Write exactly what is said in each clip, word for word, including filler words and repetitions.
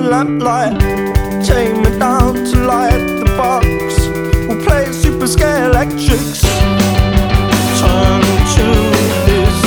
lamplight. Take me down to light the box. We'll play super scale electrics. Turn to this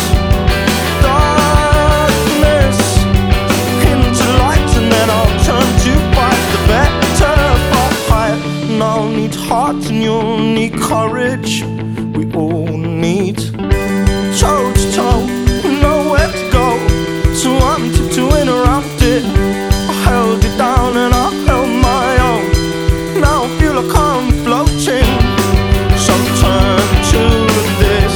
darkness into light, and then I'll turn to fight the better fight. And I'll need heart and you'll need courage. We all need toe to toe, nowhere to go, so I'm tiptoeing around it. I held it down and I held my own. Now I feel like I'm floating. So turn to this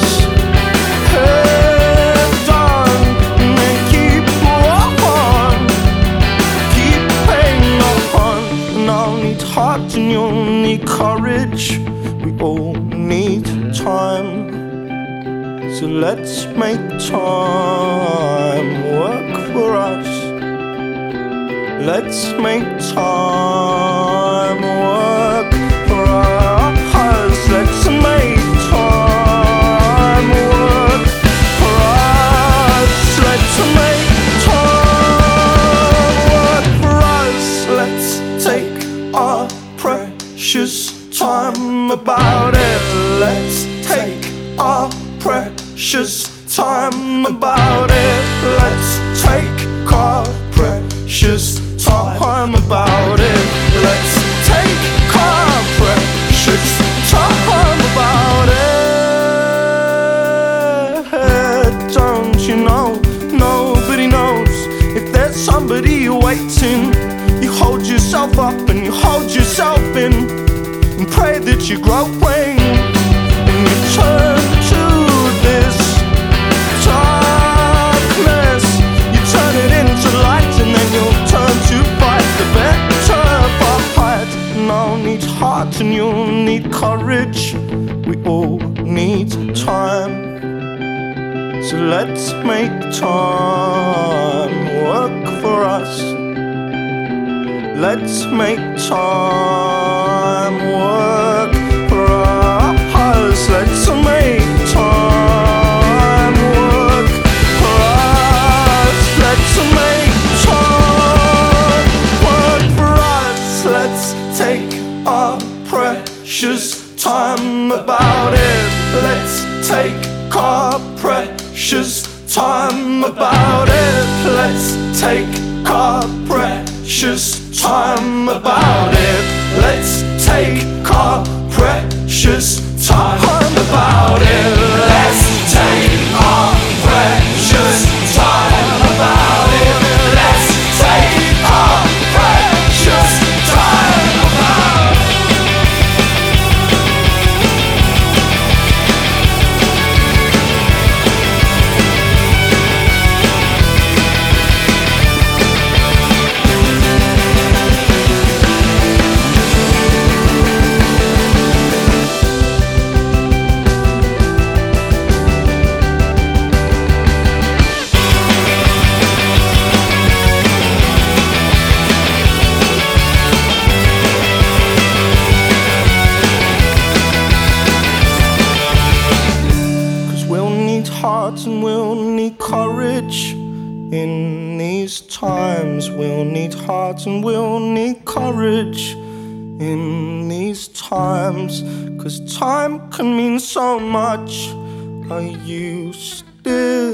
head on, and then keep on, keep paying on. And I'll need heart and you'll need courage. We all need time. So let's make time work for us. Let's make time work for us. Let's make time work for us. Let's make time work for us. Let's take our precious time about it. Let's take our precious time about it. Let's take our precious time about it. Let's take our precious time about it. Don't you know, nobody knows if there's somebody waiting. You hold yourself up and you hold yourself in, and pray that you grow wings, and you turn to this darkness. You turn it into light, and then you'll turn to fight the better fight. And I'll need heart and you'll need courage. We all need time. So let's make time work for us. Let's make time work for us. Let's make time work for us. Let's make time work for us. Let's take our precious time about it. Let's take our precious time about it. Let's take our precious time about it. Let's take our precious time about it. Let's take our precious time about it. Let's take our precious time about it. Heart and we'll need courage in these times. We'll need heart and we'll need courage in these times. 'Cause time can mean so much. Are you still